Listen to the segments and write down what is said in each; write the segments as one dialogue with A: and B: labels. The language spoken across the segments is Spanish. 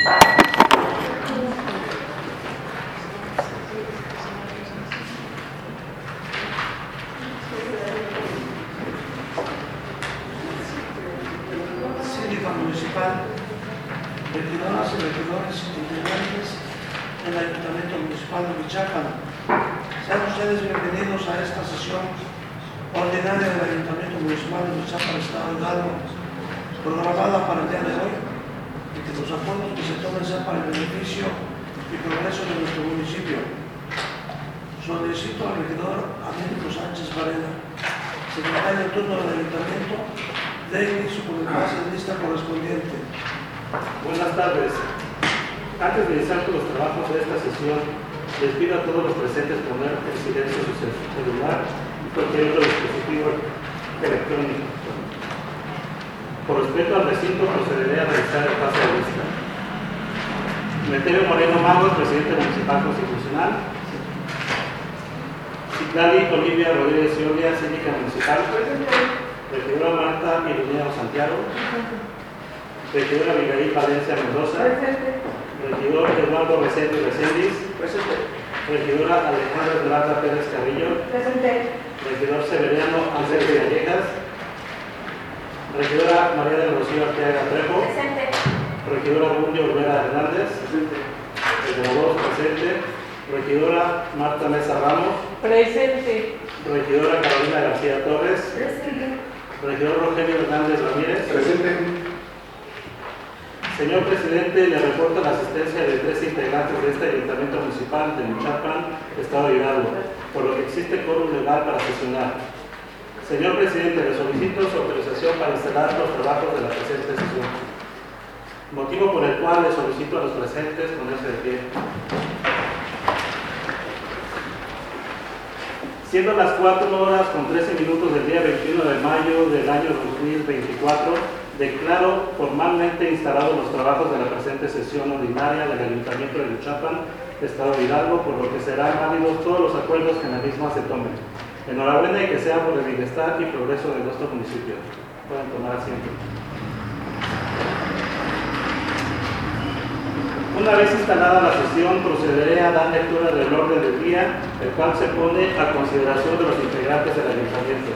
A: Síndica municipal, regidoras y regidores integrantes del Ayuntamiento Municipal de Huichapan. Sean ustedes bienvenidos a esta sesión ordinaria del Ayuntamiento Municipal de Huichapan, Estado de Hidalgo, programada para el día de hoy, y que los acuerdos que se tomen sean para el beneficio y progreso de nuestro municipio. Solicito al regidor Américo Sánchez Varela, secretario de turno del Ayuntamiento, de inicio con el pase de lista correspondiente.
B: Buenas tardes. Antes de iniciar con los trabajos de esta sesión, les pido a todos los presentes poner en silencio su celular y cualquier otro dispositivo electrónico. Por respeto al recinto, procederé a realizar el pase de lista. Meterio Moreno Magos, presidente municipal constitucional. Citlali Olivia Rodríguez Iolia, síndica municipal. Regidora Marta Irineo Santiago. Regidora Abigail Valencia Mendoza. Regidor Eduardo Reséndiz Reséndiz. Regidora Alejandra Esmeralda Pérez Carrillo. Regidor Severiano Ángel Gallegas. Regidora María del Rocío Arteaga Trejo. Regidora Bundio Olvera Hernández. Regidor presente. Regidora Marta Mesa Ramos.
C: Presente.
B: Regidora Carolina García Torres.
C: Presente.
B: Regidor Rogelio Hernández Ramírez.
D: Presente.
B: Señor presidente, le reporto la asistencia de 3 integrantes de este Ayuntamiento Municipal de Huichapan, Estado de Hidalgo, por lo que existe quórum legal para sesionar. Señor presidente, le solicito su autorización para instalar los trabajos de la presente sesión, motivo por el cual le solicito a los presentes ponerse de pie. Siendo las 4:13 del día 21 de mayo del año 2024, declaro formalmente instalados los trabajos de la presente sesión ordinaria del Ayuntamiento de Huichapan, Estado de Hidalgo, por lo que serán válidos todos los acuerdos que en la misma se tomen. Enhorabuena y que sea por el bienestar y progreso de nuestro municipio. Pueden tomar asiento. Una vez instalada la sesión, procederé a dar lectura del orden del día, el cual se pone a consideración de los integrantes del Ayuntamiento.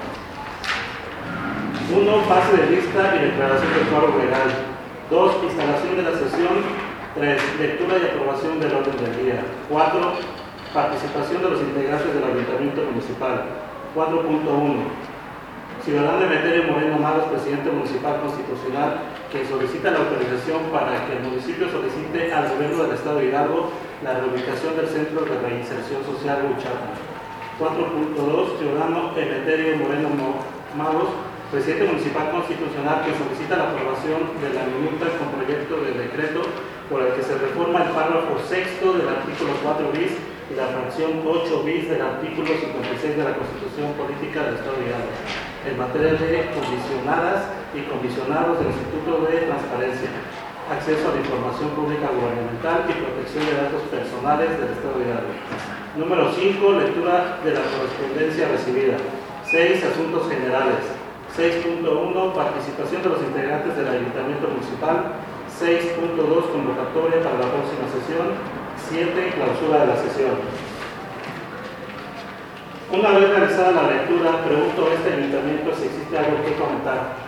B: 1. Pase de lista y declaración del quórum legal. 2. Instalación de la sesión. 3. Lectura y aprobación del orden del día. 4. Participación de los integrantes del Ayuntamiento Municipal. 4.1. Ciudadano Emeterio Moreno Magos, presidente municipal constitucional, quien solicita la autorización para que el municipio solicite al gobierno del Estado de Hidalgo la reubicación del Centro de Reinserción Social Huichapan. 4.2. Ciudadano Emeterio Moreno Magos, presidente municipal constitucional, que solicita la aprobación de la minuta con proyecto de decreto por el que se reforma el párrafo 6º del artículo 4 bis y la fracción 8 bis del artículo 56 de la Constitución Política del Estado de Hidalgo, en materia de comisionadas y comisionados del Instituto de Transparencia, acceso a la información pública gubernamental y protección de datos personales del Estado de Hidalgo. Número 5. Lectura de la correspondencia recibida. 6. Asuntos generales. 6.1. Participación de los integrantes del Ayuntamiento Municipal. 6.2. Convocatoria para la próxima sesión. 7. Clausura de la sesión. Una vez realizada la lectura, pregunto a este ayuntamiento si existe algo que comentar.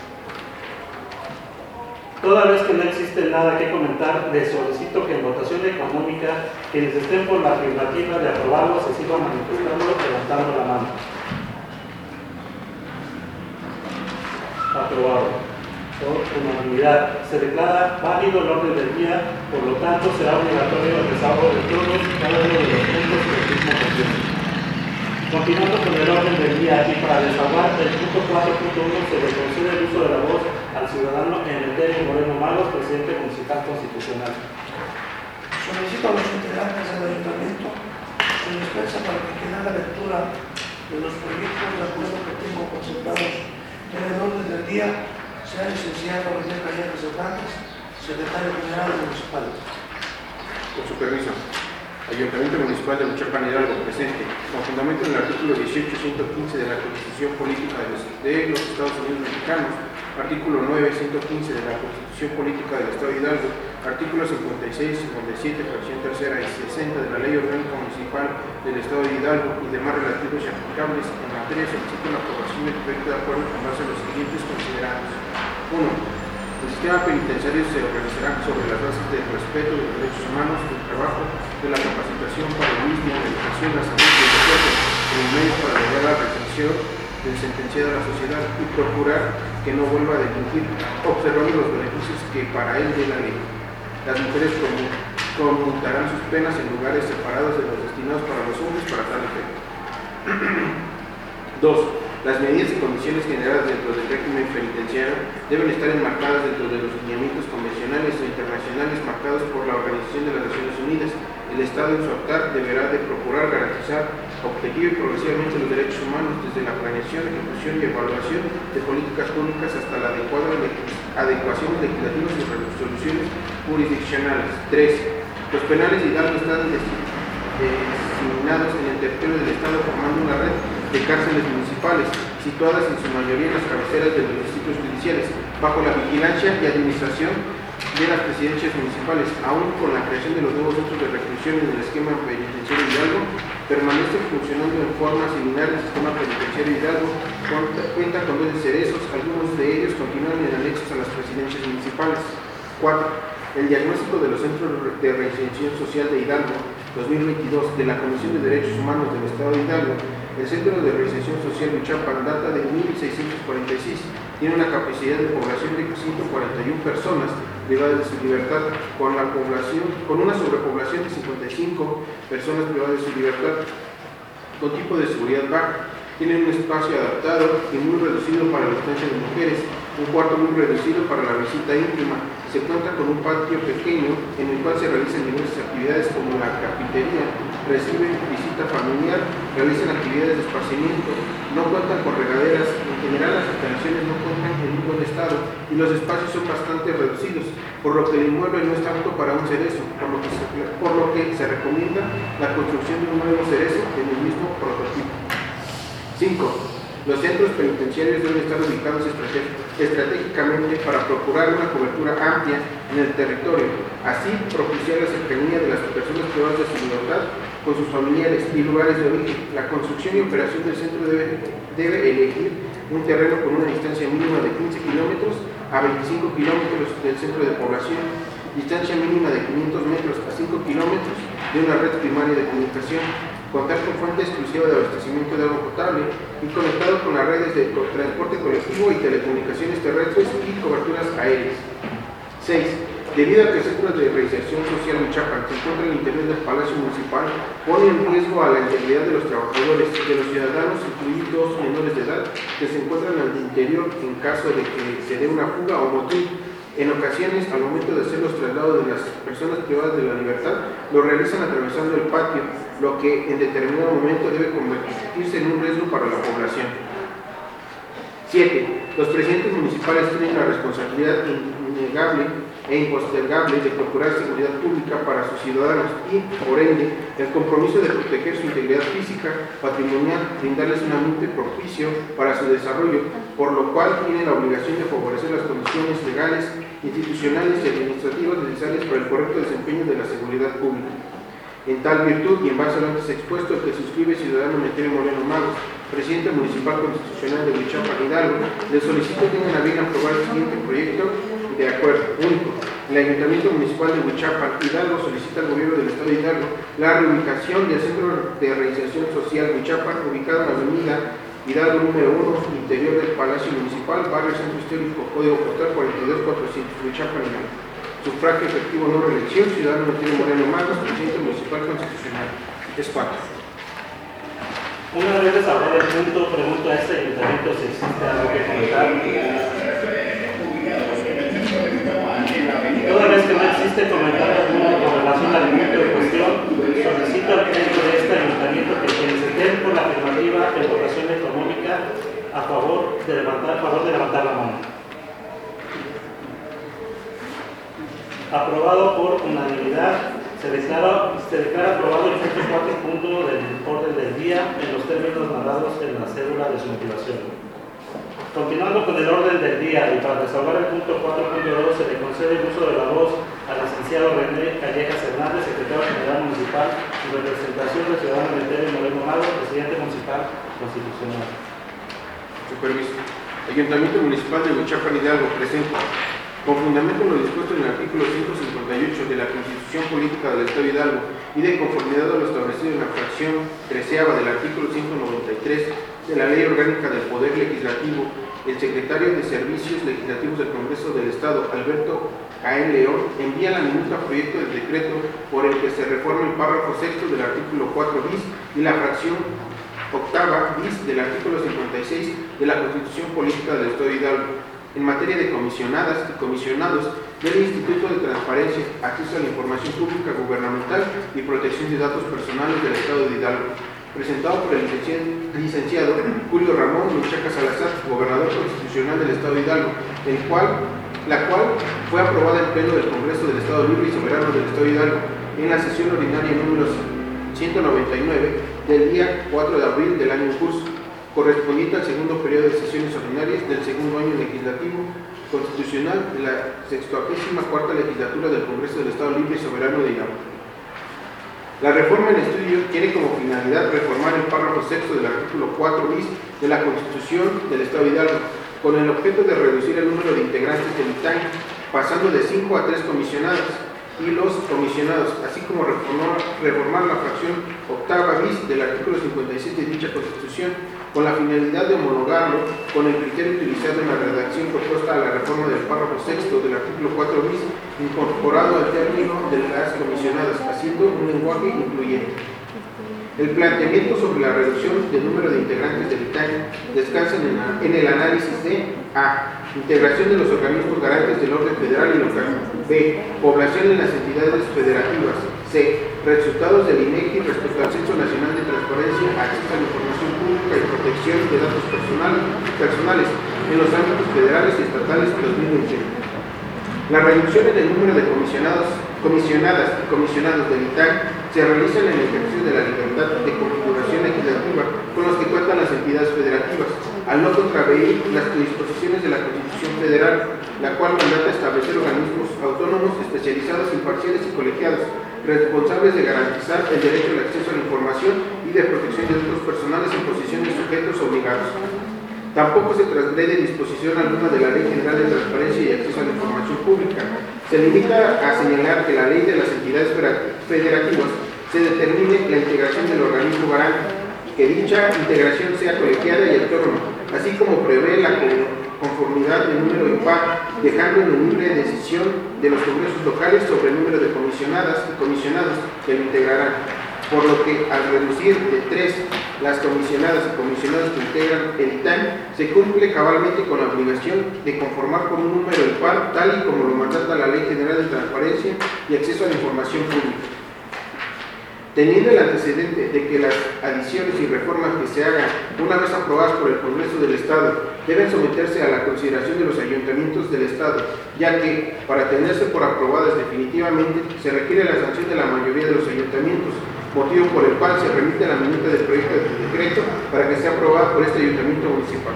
B: Toda vez que no existe nada que comentar, les solicito que en votación económica, quienes estén por la afirmativa de aprobarlo se sigan manifestando levantando la mano. Aprobado. Por unanimidad. Se declara válido el orden del día, por lo tanto será obligatorio el desahogo de todos y cada uno de los puntos del mismo proyecto. Continuando con el orden del día, y para desahogar el punto 4.1 se le concede el uso de la voz al ciudadano Emeterio Moreno Magos, presidente municipal constitucional.
A: Solicito a los integrantes del Ayuntamiento su dispensa para que quede la lectura de los proyectos de acuerdo que tengo concentrados en el orden del día, sea el licenciado René Callejas Hernández, secretario general municipal.
D: Con su permiso. Ayuntamiento Municipal de Huichapan, Hidalgo, presente. Con fundamento en el artículo 18.115 de la Constitución Política de los Estados Unidos Mexicanos, artículo 9.115 de la Constitución Política del Estado de Hidalgo, Artículos 56, 57, fracción tercera y 60 de la Ley Orgánica Municipal del Estado de Hidalgo y demás relativos y aplicables en materia solicitan la aprobación del proyecto de acuerdo con base a los siguientes considerados. 1. El sistema penitenciario se organizará sobre las bases del respeto de los derechos humanos, del trabajo, de la capacitación para el mismo, la educación, la salud y el deporte, como medios para lograr la retención del sentenciado a la sociedad y procurar que no vuelva a delinquir, observando los beneficios que para él dé la ley. Las mujeres conmutarán sus penas en lugares separados de los destinados para los hombres para tal efecto. 2. Las medidas y condiciones generadas dentro del régimen penitenciario deben estar enmarcadas dentro de los lineamientos convencionales o internacionales marcados por la Organización de las Naciones Unidas. El Estado en su actuar deberá de procurar garantizar objetiva y progresivamente los derechos humanos desde la planeación, ejecución y evaluación de políticas públicas hasta la adecuación legislativas y resoluciones jurisdiccionales. 3. Los penales de Hidalgo están diseminados en el territorio del Estado formando una red de cárceles municipales, situadas en su mayoría en las cabeceras de los distritos judiciales, bajo la vigilancia y administración de las presidencias municipales. Aún con la creación de los nuevos centros de reclusión en el esquema penitenciario de Hidalgo, permanece funcionando en forma similar al sistema penitenciario de Hidalgo, cuenta con 2 cerezos, algunos de ellos continúan en anexos a las presidencias municipales. 4. El diagnóstico de los centros de reinserción social de Hidalgo 2022 de la Comisión de Derechos Humanos del Estado de Hidalgo. El Centro de Reinserción Social Huichapan data de 1646, tiene una capacidad de población de 141 personas privadas de su libertad, con una sobrepoblación de 55 personas privadas de su libertad, con tipo de seguridad baja. Tienen un espacio adaptado y muy reducido para la estancia de mujeres, un cuarto muy reducido para la visita íntima. Se cuenta con un patio pequeño en el cual se realizan diversas actividades como la carpintería, reciben visita familiar, realizan actividades de esparcimiento, no cuentan con regaderas, en general las instalaciones no cuentan en un buen estado y los espacios son bastante reducidos, por lo que el inmueble no está apto para un cerezo, por lo que se recomienda la construcción de un nuevo cerezo en el mismo prototipo. 5. Los centros penitenciarios deben estar ubicados estratégicamente para procurar una cobertura amplia en el territorio, así propiciar la cercanía de las personas privadas de su libertad con sus familiares y lugares de origen. La construcción y operación del centro debe elegir un terreno con una distancia mínima de 15 kilómetros a 25 kilómetros del centro de población, distancia mínima de 500 metros a 5 kilómetros de una red primaria de comunicación, contar con fuente exclusiva de abastecimiento de agua potable y conectado con las redes de transporte colectivo y telecomunicaciones terrestres y coberturas aéreas. 6. Debido a que el Centro de Reinserción Social Huichapan se encuentra en el interior del Palacio Municipal, pone en riesgo a la integridad de los trabajadores y de los ciudadanos, incluidos menores de edad, que se encuentran al interior en caso de que se dé una fuga o motín. En ocasiones, al momento de hacer los traslados de las personas privadas de la libertad, lo realizan atravesando el patio, lo que en determinado momento debe convertirse en un riesgo para la población. 7. Los presidentes municipales tienen la responsabilidad innegable e impostergable de procurar seguridad pública para sus ciudadanos y, por ende, el compromiso de proteger su integridad física, patrimonial, brindarles un ambiente propicio para su desarrollo, por lo cual tienen la obligación de favorecer las condiciones legales, institucionales y administrativas necesarias para el correcto desempeño de la seguridad pública. En tal virtud y en base a lo antes expuesto, que suscribe ciudadano Meterio Moreno Magos, presidente municipal constitucional de Huichapan, Hidalgo, le solicito tengan a bien aprobar el siguiente proyecto de acuerdo. Único. El Ayuntamiento Municipal de Huichapan, Hidalgo, solicita al Gobierno del Estado de Hidalgo la reubicación del Centro de Reinserción Social Huichapan, ubicado en la avenida Hidalgo número 1, interior del Palacio Municipal, barrio Centro Histórico, código postal 42400, Huichapan, Hidalgo. Sufragio efectivo, no reelección, ciudadano Meterio Moreno Magos, presidente municipal constitucional. Es 4.
B: Una vez desarrollado el punto, pregunto a este ayuntamiento si existe algo que comentar. Toda vez que no existe comentario alguno con relación al punto de cuestión, solicito al pleno de este ayuntamiento que quienes estén por la afirmativa en votación económica a favor de levantar la mano. Aprobado por unanimidad. Se declara aprobado el punto 4 del orden del día en los términos narrados en la cédula de su motivación. Continuando con el orden del día y para resolver el punto 4.2, se le concede el uso de la voz a las municipal y representación del ciudadano Emeterio Moreno Mago, presidente municipal constitucional.
D: Su permiso. Ayuntamiento Municipal de Huichapan Hidalgo presenta, con fundamento en lo dispuesto en el artículo 158 de la Constitución Política del Estado de Hidalgo y de conformidad a lo establecido en la fracción 13ª del artículo 193 de la Ley Orgánica del Poder Legislativo, el secretario de Servicios Legislativos del Congreso del Estado, Alberto A.N. León, envía la minuta proyecto de decreto por el que se reforma el párrafo sexto del artículo 4 bis y la fracción octava bis del artículo 56 de la Constitución Política del Estado de Hidalgo, en materia de comisionadas y comisionados del Instituto de Transparencia, Acceso a la Información Pública Gubernamental y Protección de Datos Personales del Estado de Hidalgo, presentado por el licenciado Julio Ramón Menchaca Salazar, gobernador constitucional del Estado de Hidalgo, la cual fue aprobada en pleno del Congreso del Estado Libre y Soberano del Estado de Hidalgo en la sesión ordinaria número 199 del día 4 de abril del año en curso, correspondiente al segundo periodo de sesiones ordinarias del segundo año legislativo constitucional de la 64ª legislatura del Congreso del Estado Libre y Soberano de Hidalgo. La reforma en estudio tiene como finalidad reformar el párrafo sexto del artículo 4 bis de la Constitución del Estado de Hidalgo, con el objeto de reducir el número de integrantes del ITAN, pasando de 5 a 3 comisionados y los comisionados, así como reformar la fracción octava bis del artículo 56 de dicha Constitución, con la finalidad de homologarlo con el criterio utilizado en la redacción propuesta a la reforma del párrafo sexto del artículo 4 bis, incorporado al término de las comisionadas, haciendo un lenguaje incluyente. El planteamiento sobre la reducción del número de integrantes del ITAN descansa en el análisis de A. Integración de los organismos garantes del orden federal y local. B. Población en las entidades federativas. C. Resultados del INEGI respecto al Censo Nacional de Transparencia, Acceso a la Información Pública y Protección de Datos Personales en los ámbitos federales y estatales 2021. La reducción en el número de comisionadas y comisionados del ITAN se realiza en el ejercicio de la libertad de configuración legislativa con los que cuentan las entidades federativas, al no contravenir las disposiciones de la Constitución Federal, la cual mandata establecer organismos autónomos, especializados, imparciales y colegiados, responsables de garantizar el derecho al acceso a la información y de protección de datos personales en posición de sujetos obligados. Tampoco se transgrede disposición alguna de la Ley General de Transparencia y Acceso a la Información Pública. Se limita a señalar que la ley de las entidades federativas se determine la integración del organismo garante, que dicha integración sea colegiada y autónoma, así como prevé la conformidad del número impar, dejando en libre decisión de los congresos locales sobre el número de comisionadas y comisionados que lo integrarán. Por lo que al reducir de 3 las comisionadas y comisionados que integran el ITAN, se cumple cabalmente con la obligación de conformar con un número impar, tal y como lo mandata la Ley General de Transparencia y Acceso a la Información Pública. Teniendo el antecedente de que las adiciones y reformas que se hagan una vez aprobadas por el Congreso del Estado deben someterse a la consideración de los ayuntamientos del Estado, ya que, para tenerse por aprobadas definitivamente, se requiere la sanción de la mayoría de los ayuntamientos, motivo por el cual se remite la minuta del proyecto de decreto para que sea aprobada por este ayuntamiento municipal.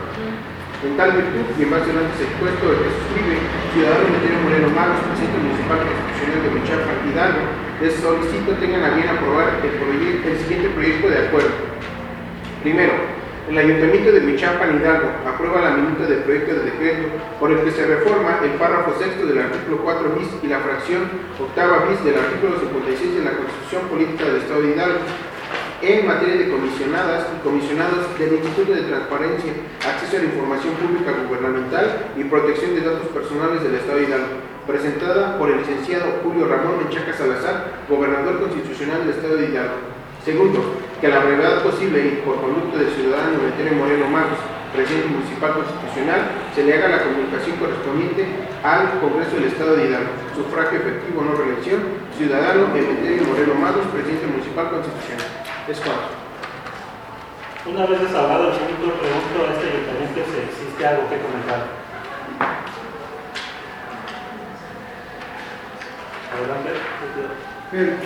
D: En tal virtud, y en base al antes expuesto, el que suscribe ciudadano Emeterio Moreno Mago, presidente municipal constitucional de Huichapan Hidalgo, les solicito tengan a bien aprobar el siguiente proyecto de acuerdo. Primero, el Ayuntamiento de Huichapan Hidalgo aprueba la minuta del proyecto de decreto por el que se reforma el párrafo sexto del artículo 4 bis y la fracción octava bis del artículo 56 de la Constitución Política del Estado de Hidalgo en materia de comisionadas y comisionados del Instituto de Transparencia, Acceso a la Información Pública Gubernamental y Protección de Datos Personales del Estado de Hidalgo, presentada por el licenciado Julio Ramón Menchaca Salazar, gobernador constitucional del Estado de Hidalgo. Segundo, que a la brevedad posible y por conducto del ciudadano Emeterio Moreno Mago, presidente municipal constitucional, se le haga la comunicación correspondiente al Congreso del Estado de Hidalgo. Sufragio efectivo, no reelección, ciudadano Emeterio Moreno Mago, presidente municipal constitucional. Es cuatro.
B: Una vez desahogado el punto, pregunto a este ayuntamiento si existe algo que comentar. Adelante.
E: Bien.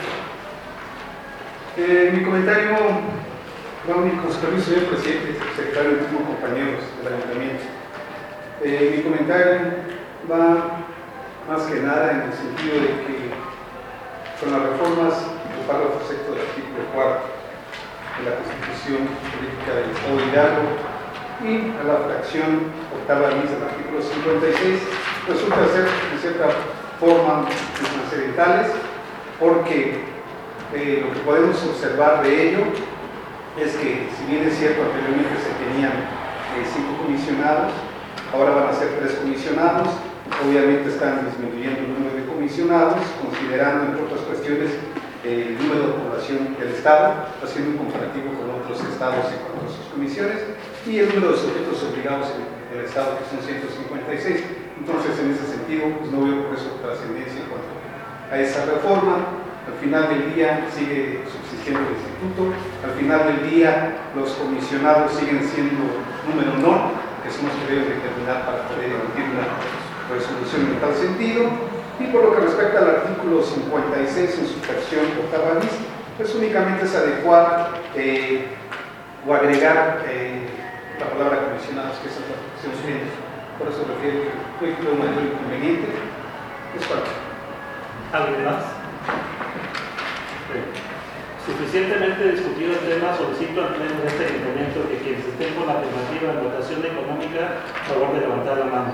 E: Mi comentario va único, con su permiso, señor presidente, secretario y mismo compañeros del ayuntamiento. Mi comentario va más que nada en el sentido de que con las reformas del párrafo sexto del artículo 4 de la Constitución Política del Estado de Hidalgo y a la fracción octava bis del artículo 56, resulta ser de cierta forma trascendentales, porque lo que podemos observar de ello es que, si bien es cierto, anteriormente se tenían 5 comisionados, ahora van a ser 3 comisionados. Obviamente están disminuyendo el número de comisionados, considerando, entre otras cuestiones, el número de población del Estado, haciendo un comparativo con otros estados en cuanto a sus comisiones, y el número de sujetos obligados en el Estado, que son 156. Entonces, en ese sentido, pues no veo por eso trascendencia en cuanto a esa reforma. Al final del día sigue subsistiendo el instituto, al final del día los comisionados siguen siendo número no, que son los que deben determinar para poder emitir una resolución en tal sentido. Y por lo que respecta al artículo 56 en su versión octava bis, pues únicamente es adecuar o agregar la palabra comisionados, que es la fracción siguiente. Por eso refiero que no hay mayor inconveniente. Es falta.
B: ¿Algo más? Suficientemente discutido el tema, solicito al pleno de este ayuntamiento que quienes estén con la afirmativa en votación económica, favor de levantar la mano.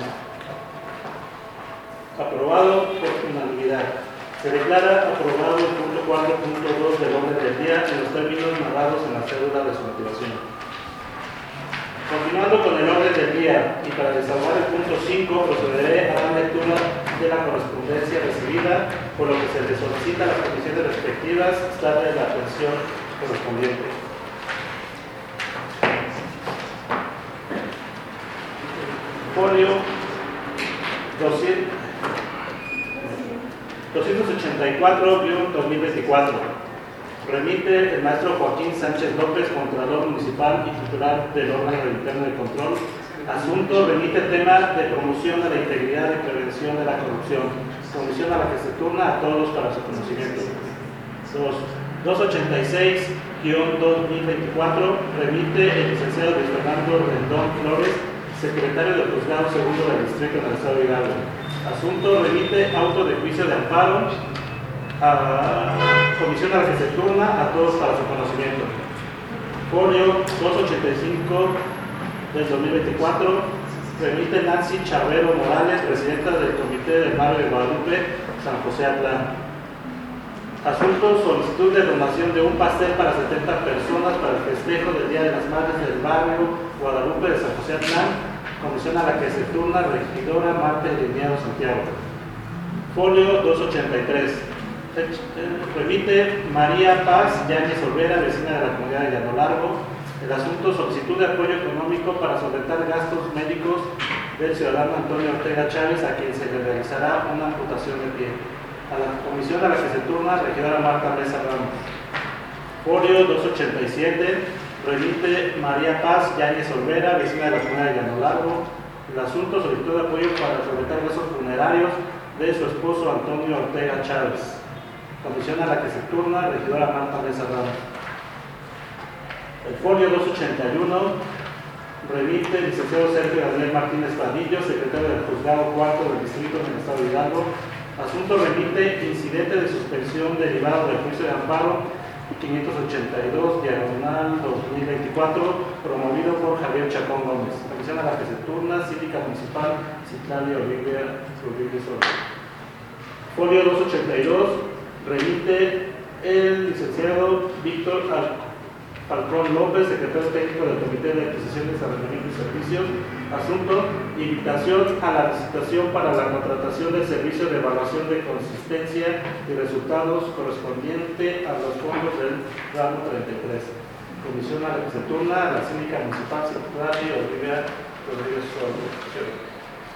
B: Aprobado por unanimidad. Se declara aprobado el punto 4.2 del orden del día en los términos narrados en la cédula de su motivación. Continuando con el orden del día y para desahogar el punto 5, procederé a dar lectura de la correspondencia recibida, por lo que se le solicita a las comisiones respectivas darle la atención correspondiente. Folio 284-2024. Remite el maestro Joaquín Sánchez López, Contralor Municipal y titular del órgano interno de control. Asunto: remite tema de promoción a la integridad y prevención de la corrupción. Comisión a la que se turna a todos para su conocimiento. 286-2024. Remite el licenciado Luis Fernando Rendón Flores, secretario del Juzgado Segundo del Distrito del Estado de Hidalgo. Asunto: remite auto de juicio de amparo a comisión a la que se turna a todos para su conocimiento. Folio 285 del 2024. Remite Nancy Chavero Morales, presidenta del Comité del Barrio de Guadalupe, San José Atlán. Asunto: solicitud de donación de un pastel para 70 personas para el festejo del Día de las Madres del Barrio Guadalupe de San José Atlán. Comisión a la que se turna regidora Marta Lineado Santiago. Folio 283. Remite María Paz Yáñez Olvera, vecina de la comunidad de Llano Largo. El asunto: solicitud de apoyo económico para solventar gastos médicos del ciudadano Antonio Ortega Chávez, a quien se le realizará una amputación de pie. A la comisión a la que se turna regidora Marta Mesa Ramos. Folio 287. Remite María Paz Yáñez Olvera, vecina de la comunidad de Llano Largo. El asunto: solicitud de apoyo para solventar gastos funerarios de su esposo Antonio Ortega Chávez. Comisión a la que se turna regidora Marta Mesa Ramos. El folio 281. Remite el licenciado Sergio Daniel Martínez Padillo, secretario del Juzgado Cuarto del Distrito en el Estado de Hidalgo. Asunto: remite incidente de suspensión derivado del juicio de amparo 582 diagonal 2024, promovido por Javier Chacón Gómez. Comisión a la que se turna síndica municipal Citlali Olivia Rodríguez Oro. Folio 282. Remite el licenciado Víctor Falcón López, secretario técnico del Comité de Adquisiciones, Arrendamiento y Servicios. Asunto: invitación a la licitación para la contratación del servicio de evaluación de consistencia y resultados correspondiente a los fondos del ramo 33. Comisión a la que se turna la síndica municipal Citlali Olivia Rodríguez Oro.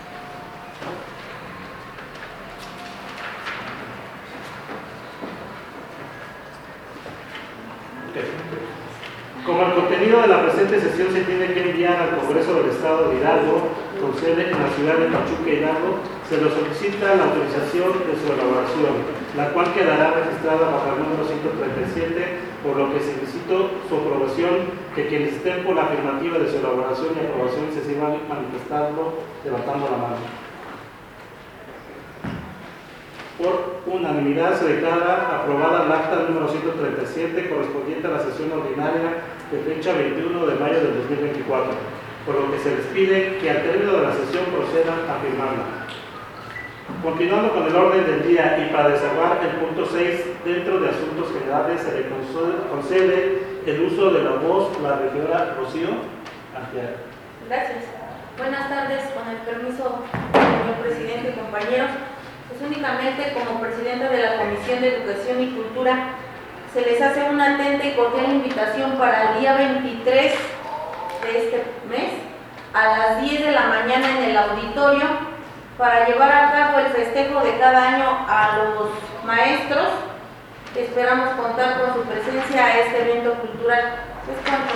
B: Como el contenido de la presente sesión se tiene que enviar al Congreso del Estado de Hidalgo, con sede en la ciudad de Pachuca, Hidalgo, se le solicita la autorización de su elaboración, la cual quedará registrada bajo el número 137, por lo que solicito su aprobación, que quienes estén por la afirmativa de su elaboración y aprobación se sigan manifestando levantando la mano. Por unanimidad se declara aprobada el acta número 137 correspondiente a la sesión ordinaria de fecha 21 de mayo del 2024, por lo que se les pide que al término de la sesión procedan a firmarla. Continuando con el orden del día y para desarrollar el punto 6, dentro de asuntos generales se le concede el uso de la voz a la regidora Rocío Antiaga.
C: Gracias. Buenas tardes, con el permiso, señor presidente y compañeros. Pues únicamente como presidenta de la Comisión de Educación y Cultura, se les hace una atenta y cordial invitación para el día 23 de este mes, a las 10 de la mañana en el auditorio, para llevar a cabo el festejo de cada año a los maestros. Esperamos contar con su presencia a este evento cultural. ¿Es cuánto?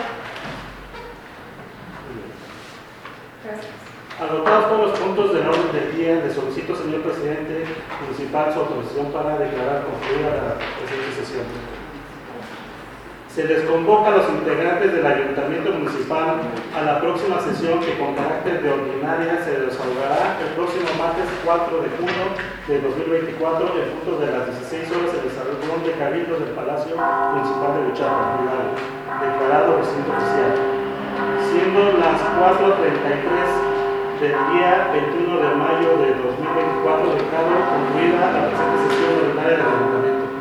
C: Gracias.
B: Agotados todos los puntos del orden del día, le solicito, señor presidente municipal, su autorización para declarar concluida la presente sesión. Se les convoca a los integrantes del Ayuntamiento Municipal a la próxima sesión que con carácter de ordinaria se desahogará el próximo martes 4 de junio de 2024 en punto de las 16 horas en el Salón de Cabildo del Palacio Municipal de Huichapan, declarado recinto oficial, siendo las 4:33 del día 21 de mayo de 2024 declaro concluida la presente sesión ordinaria del Ayuntamiento.